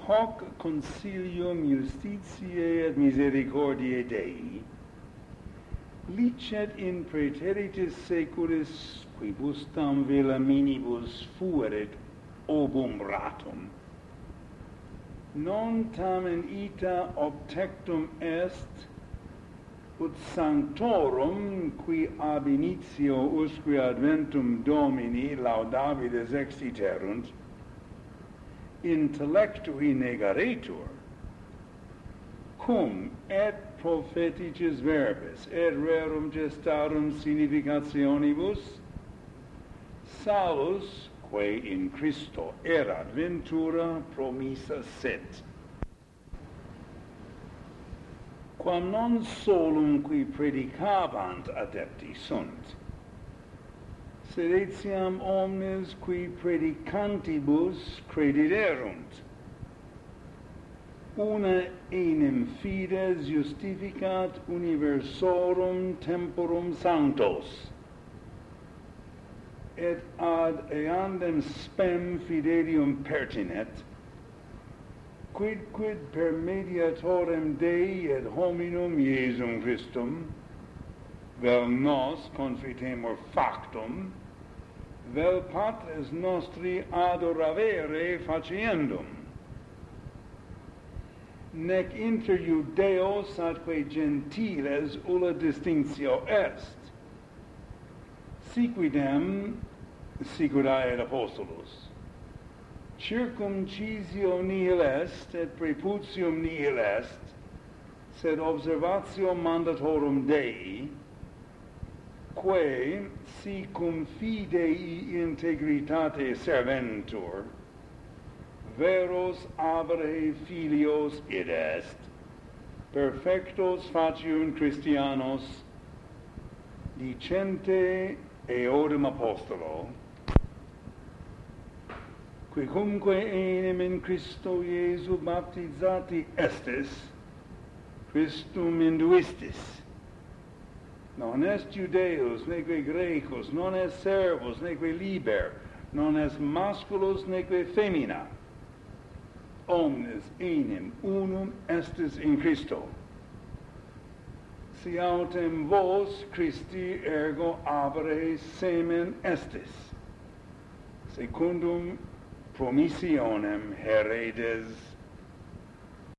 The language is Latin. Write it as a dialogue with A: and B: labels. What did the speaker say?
A: hoc concilium justitiae et misericordiae Dei licet in praeteritis seculis quibus tam vela minibus fuerit obum ratum non tamen ita obtectum est ut sanctorum qui ab initio usque adventum Domini laudabilis exiterunt intellectui negaretur cum et propheticis verbis et rerum gestarum significationibus salus quae in Christo erat ventura promissa sit quam non solum qui predicabant adepti sunt sed etiam omnes qui predicantibus crediderunt una enim fides justificat universorum temporum sanctos et ad eandem spem fidelium pertinet quid per mediatorem Dei et hominum Iesum Christum vel nos confitemur factum vel patres nostri adoravere faciendum nec inter Judeos atque gentiles ulla distinctio est siquidem sicudae apostolus circumcisio nihil est et preputium nihil est sed observatio mandatorum Dei quae si cum fidei integritate serventur veros abre filios id est perfectos faciunt Christianos dicente eodem apostolo quicumque enim in Christo Iesu baptizati estis Christum induistis non est Judeus neque Grecus non est servus neque liber non est masculus neque femina omnes enim unum estis in Christo si autem vos Christi ergo abre semen estis secundum promissionem heredes